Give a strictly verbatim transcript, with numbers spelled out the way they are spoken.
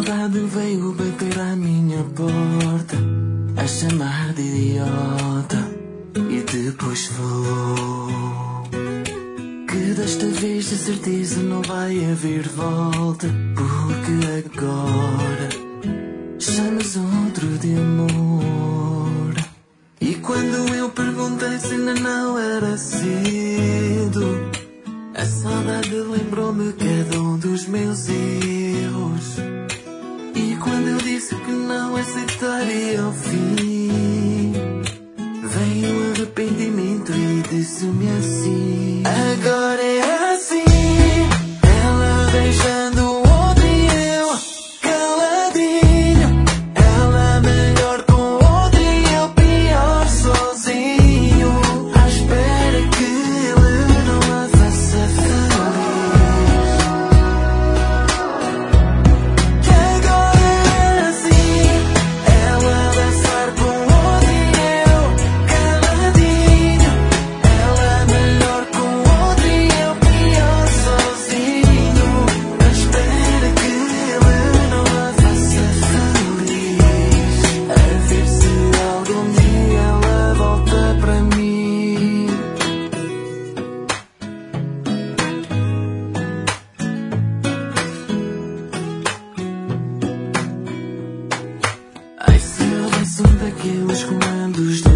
saudade veio bater à minha porta, a chamar de idiota, e depois falou que desta vez de certeza não vai haver volta, porque agora chamas outro de amor. E quando eu perguntei se ainda não era cedo, a saudade lembrou-me cada um dos meus erros. E quando eu disse que não aceitaria o fim, veio o arrependimento e disse-me assim: agora é assim, ela beijando o outro e eu caladinho, ela melhor com o outro e eu pior sozinho, à espera que ele não a faça feliz. Que agora é assim, ela dançar com o outro e eu caladinho, ela melhor com o outro e eu pior sozinho, à espera que ele não a faça feliz, a ver se algum dia ela volta para mim. Ai, se houvesse um daqueles comandos